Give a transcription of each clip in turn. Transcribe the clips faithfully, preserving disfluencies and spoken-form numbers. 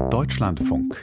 Deutschlandfunk.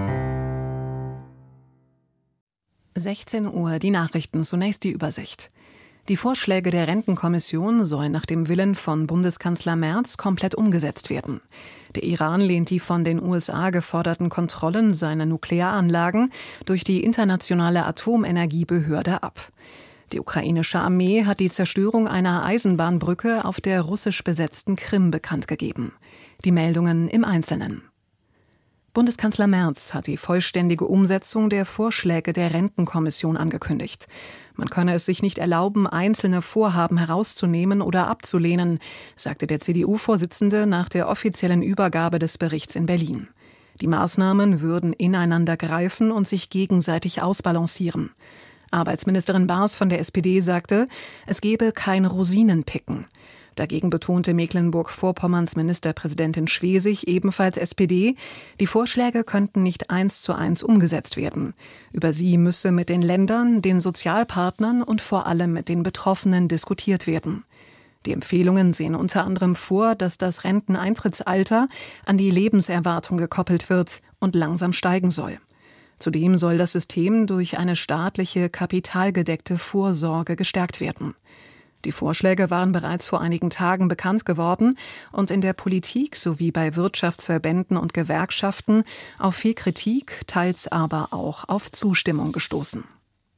sechzehn Uhr, die Nachrichten, zunächst die Übersicht. Die Vorschläge der Rentenkommission sollen nach dem Willen von Bundeskanzler Merz komplett umgesetzt werden. Der Iran lehnt die von den U S A geforderten Kontrollen seiner Nuklearanlagen durch die Internationale Atomenergiebehörde ab. Die ukrainische Armee hat die Zerstörung einer Eisenbahnbrücke auf der russisch besetzten Krim bekannt gegeben. Die Meldungen im Einzelnen. Bundeskanzler Merz hat die vollständige Umsetzung der Vorschläge der Rentenkommission angekündigt. Man könne es sich nicht erlauben, einzelne Vorhaben herauszunehmen oder abzulehnen, sagte der C D U-Vorsitzende nach der offiziellen Übergabe des Berichts in Berlin. Die Maßnahmen würden ineinander greifen und sich gegenseitig ausbalancieren. Arbeitsministerin Baas von der S P D sagte, es gebe kein Rosinenpicken. Dagegen betonte Mecklenburg-Vorpommerns Ministerpräsidentin Schwesig, ebenfalls S P D, die Vorschläge könnten nicht eins zu eins umgesetzt werden. Über sie müsse mit den Ländern, den Sozialpartnern und vor allem mit den Betroffenen diskutiert werden. Die Empfehlungen sehen unter anderem vor, dass das Renteneintrittsalter an die Lebenserwartung gekoppelt wird und langsam steigen soll. Zudem soll das System durch eine staatliche, kapitalgedeckte Vorsorge gestärkt werden. Die Vorschläge waren bereits vor einigen Tagen bekannt geworden und in der Politik sowie bei Wirtschaftsverbänden und Gewerkschaften auf viel Kritik, teils aber auch auf Zustimmung gestoßen.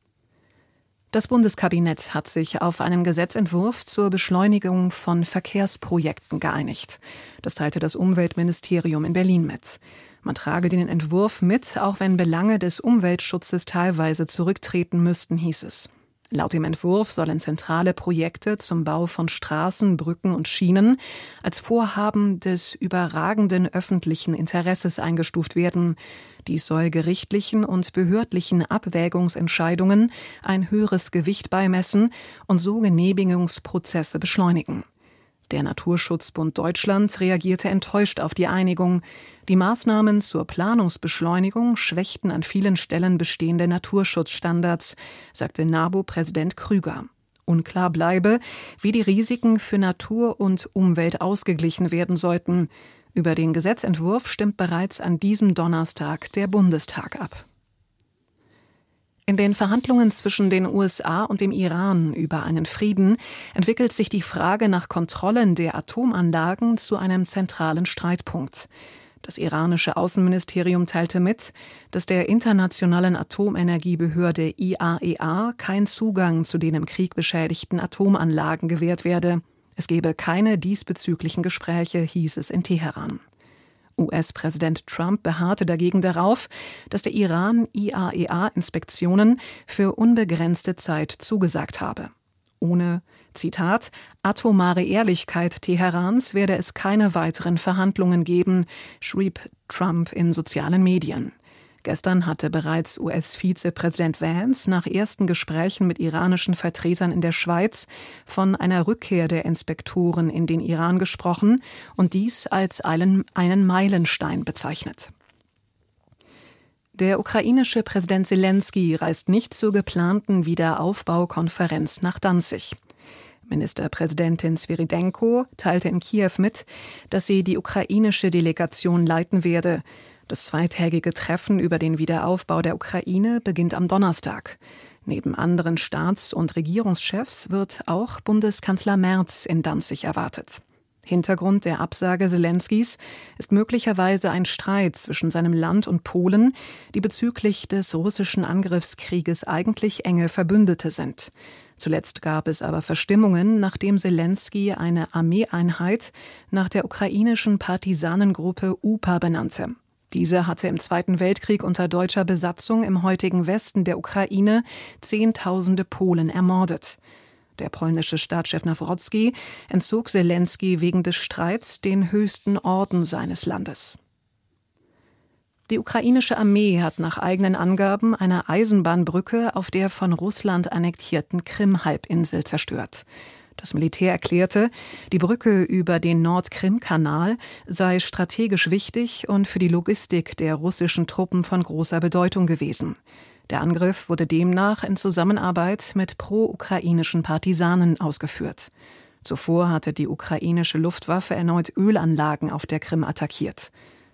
Das Bundeskabinett hat sich auf einen Gesetzentwurf zur Beschleunigung von Verkehrsprojekten geeinigt. Das teilte das Umweltministerium in Berlin mit. Man trage den Entwurf mit, auch wenn Belange des Umweltschutzes teilweise zurücktreten müssten, hieß es. Laut dem Entwurf sollen zentrale Projekte zum Bau von Straßen, Brücken und Schienen als Vorhaben des überragenden öffentlichen Interesses eingestuft werden. Dies soll gerichtlichen und behördlichen Abwägungsentscheidungen ein höheres Gewicht beimessen und so Genehmigungsprozesse beschleunigen. Der Naturschutzbund Deutschland reagierte enttäuscht auf die Einigung. Die Maßnahmen zur Planungsbeschleunigung schwächten an vielen Stellen bestehende Naturschutzstandards, sagte NABU-Präsident Krüger. Unklar bleibe, wie die Risiken für Natur und Umwelt ausgeglichen werden sollten. Über den Gesetzentwurf stimmt bereits an diesem Donnerstag der Bundestag ab. In den Verhandlungen zwischen den U S A und dem Iran über einen Frieden entwickelt sich die Frage nach Kontrollen der Atomanlagen zu einem zentralen Streitpunkt. Das iranische Außenministerium teilte mit, dass der Internationalen Atomenergiebehörde I A E A kein Zugang zu den im Krieg beschädigten Atomanlagen gewährt werde. Es gebe keine diesbezüglichen Gespräche, hieß es in Teheran. U S-Präsident Trump beharrte dagegen darauf, dass der Iran I A E A-Inspektionen für unbegrenzte Zeit zugesagt habe. Ohne, Zitat, atomare Ehrlichkeit Teherans werde es keine weiteren Verhandlungen geben, schrieb Trump in sozialen Medien. Gestern hatte bereits U S-Vizepräsident Vance nach ersten Gesprächen mit iranischen Vertretern in der Schweiz von einer Rückkehr der Inspektoren in den Iran gesprochen und dies als einen, einen Meilenstein bezeichnet. Der ukrainische Präsident Selenskyj reist nicht zur geplanten Wiederaufbaukonferenz nach Danzig. Ministerpräsidentin Svyrydenko teilte in Kiew mit, dass sie die ukrainische Delegation leiten werde. Das zweitägige Treffen über den Wiederaufbau der Ukraine beginnt am Donnerstag. Neben anderen Staats- und Regierungschefs wird auch Bundeskanzler Merz in Danzig erwartet. Hintergrund der Absage Selenskyjs ist möglicherweise ein Streit zwischen seinem Land und Polen, die bezüglich des russischen Angriffskrieges eigentlich enge Verbündete sind. Zuletzt gab es aber Verstimmungen, nachdem Selenskyj eine Armeeeinheit nach der ukrainischen Partisanengruppe U P A benannte. Diese hatte im Zweiten Weltkrieg unter deutscher Besatzung im heutigen Westen der Ukraine Zehntausende Polen ermordet. Der polnische Staatschef Nawrocki entzog Selenskyj wegen des Streits den höchsten Orden seines Landes. Die ukrainische Armee hat nach eigenen Angaben eine Eisenbahnbrücke auf der von Russland annektierten Krim-Halbinsel zerstört. Das Militär erklärte, die Brücke über den Nord-Krim-Kanal sei strategisch wichtig und für die Logistik der russischen Truppen von großer Bedeutung gewesen. Der Angriff wurde demnach in Zusammenarbeit mit pro-ukrainischen Partisanen ausgeführt. Zuvor hatte die ukrainische Luftwaffe erneut Ölanlagen auf der Krim attackiert.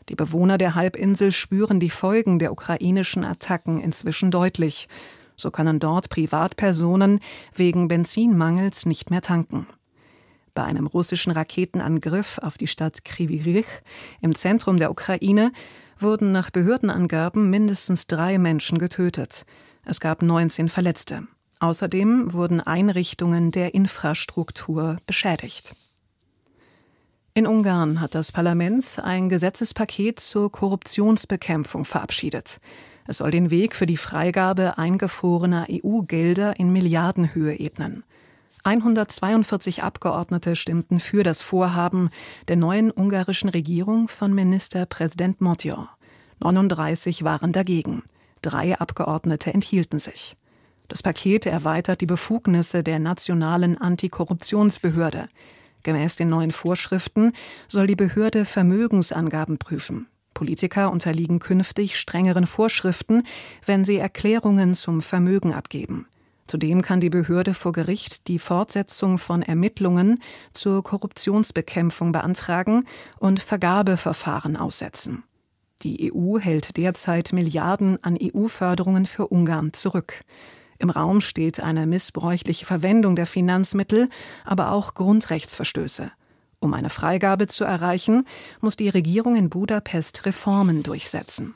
Die Bewohner der Halbinsel spüren die Folgen der ukrainischen Attacken inzwischen deutlich. So können dort Privatpersonen wegen Benzinmangels nicht mehr tanken. Bei einem russischen Raketenangriff auf die Stadt Kryvyi Rih im Zentrum der Ukraine wurden nach Behördenangaben mindestens drei Menschen getötet. Es gab neunzehn Verletzte. Außerdem wurden Einrichtungen der Infrastruktur beschädigt. In Ungarn hat das Parlament ein Gesetzespaket zur Korruptionsbekämpfung verabschiedet. Es soll den Weg für die Freigabe eingefrorener E U-Gelder in Milliardenhöhe ebnen. hundertzweiundvierzig Abgeordnete stimmten für das Vorhaben der neuen ungarischen Regierung von Ministerpräsident Magyar. neununddreißig waren dagegen. Drei Abgeordnete enthielten sich. Das Paket erweitert die Befugnisse der nationalen Antikorruptionsbehörde. Gemäß den neuen Vorschriften soll die Behörde Vermögensangaben prüfen. Politiker unterliegen künftig strengeren Vorschriften, wenn sie Erklärungen zum Vermögen abgeben. Zudem kann die Behörde vor Gericht die Fortsetzung von Ermittlungen zur Korruptionsbekämpfung beantragen und Vergabeverfahren aussetzen. Die E U hält derzeit Milliarden an E U-Förderungen für Ungarn zurück. Im Raum steht eine missbräuchliche Verwendung der Finanzmittel, aber auch Grundrechtsverstöße. Um eine Freigabe zu erreichen, muss die Regierung in Budapest Reformen durchsetzen.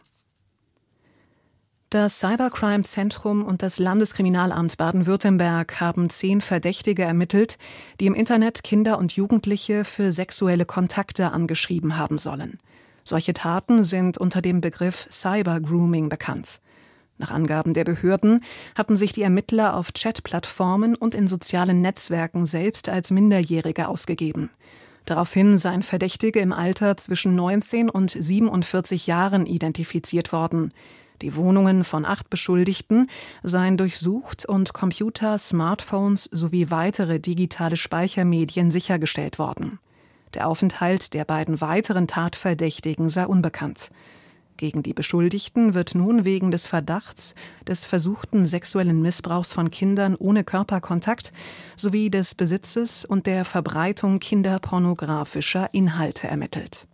Das Cybercrime-Zentrum und das Landeskriminalamt Baden-Württemberg haben zehn Verdächtige ermittelt, die im Internet Kinder und Jugendliche für sexuelle Kontakte angeschrieben haben sollen. Solche Taten sind unter dem Begriff Cybergrooming bekannt. Nach Angaben der Behörden hatten sich die Ermittler auf Chatplattformen und in sozialen Netzwerken selbst als Minderjährige ausgegeben. Daraufhin seien Verdächtige im Alter zwischen neunzehn und siebenundvierzig Jahren identifiziert worden. Die Wohnungen von acht Beschuldigten seien durchsucht und Computer, Smartphones sowie weitere digitale Speichermedien sichergestellt worden. Der Aufenthalt der beiden weiteren Tatverdächtigen sei unbekannt. Gegen die Beschuldigten wird nun wegen des Verdachts des versuchten sexuellen Missbrauchs von Kindern ohne Körperkontakt sowie des Besitzes und der Verbreitung kinderpornografischer Inhalte ermittelt.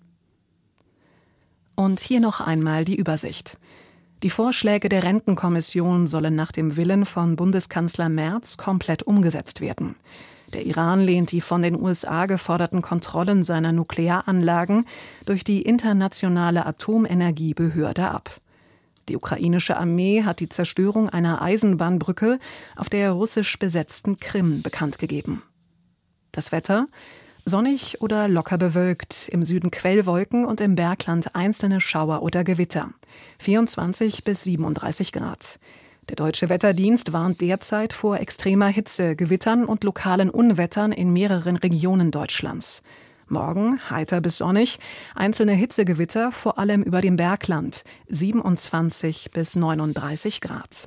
Und hier noch einmal die Übersicht. Die Vorschläge der Rentenkommission sollen nach dem Willen von Bundeskanzler Merz komplett umgesetzt werden. Der Iran lehnt die von den U S A geforderten Kontrollen seiner Nuklearanlagen durch die Internationale Atomenergiebehörde ab. Die ukrainische Armee hat die Zerstörung einer Eisenbahnbrücke auf der russisch besetzten Krim bekannt gegeben. Das Wetter: sonnig oder locker bewölkt, im Süden Quellwolken und im Bergland einzelne Schauer oder Gewitter. vierundzwanzig bis siebenunddreißig Grad. Der Deutsche Wetterdienst warnt derzeit vor extremer Hitze, Gewittern und lokalen Unwettern in mehreren Regionen Deutschlands. Morgen heiter bis sonnig, einzelne Hitzegewitter vor allem über dem Bergland, siebenundzwanzig bis neununddreißig Grad.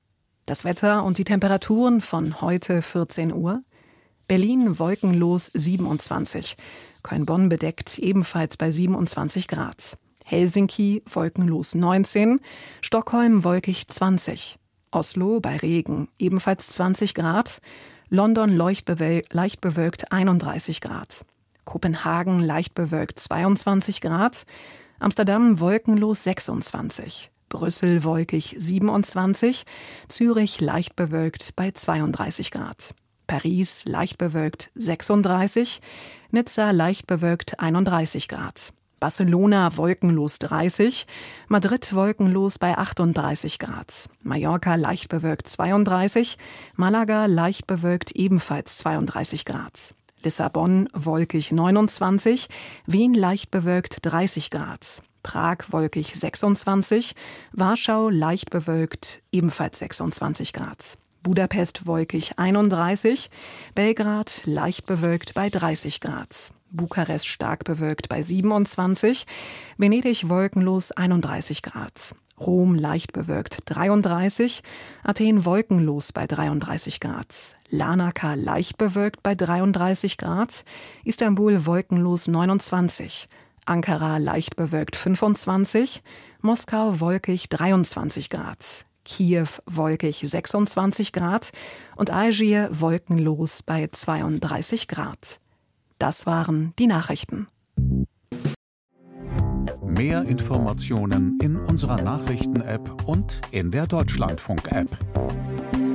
Das Wetter und die Temperaturen von heute vierzehn Uhr. Berlin wolkenlos siebenundzwanzig, Köln-Bonn bedeckt ebenfalls bei siebenundzwanzig Grad. Helsinki wolkenlos neunzehn, Stockholm wolkig zwanzig, Oslo bei Regen ebenfalls zwanzig Grad, London leicht bewölkt einunddreißig Grad, Kopenhagen leicht bewölkt zweiundzwanzig Grad, Amsterdam wolkenlos sechsundzwanzig, Brüssel wolkig siebenundzwanzig, Zürich leicht bewölkt bei zweiunddreißig Grad. Paris leicht bewölkt sechsunddreißig, Nizza leicht bewölkt einunddreißig Grad. Barcelona wolkenlos dreißig, Madrid wolkenlos bei achtunddreißig Grad, Mallorca leicht bewölkt zweiunddreißig, Malaga leicht bewölkt ebenfalls zweiunddreißig Grad, Lissabon wolkig neunundzwanzig, Wien leicht bewölkt dreißig Grad, Prag wolkig sechsundzwanzig, Warschau leicht bewölkt ebenfalls sechsundzwanzig Grad, Budapest wolkig einunddreißig, Belgrad leicht bewölkt bei dreißig Grad. Bukarest stark bewölkt bei siebenundzwanzig, Venedig wolkenlos einunddreißig Grad, Rom leicht bewölkt dreiunddreißig, Athen wolkenlos bei dreiunddreißig Grad, Larnaca leicht bewölkt bei dreiunddreißig Grad, Istanbul wolkenlos neunundzwanzig, Ankara leicht bewölkt fünfundzwanzig, Moskau wolkig dreiundzwanzig Grad, Kiew wolkig sechsundzwanzig Grad und Algier wolkenlos bei zweiunddreißig Grad. Das waren die Nachrichten. Mehr Informationen in unserer Nachrichten-App und in der Deutschlandfunk-App.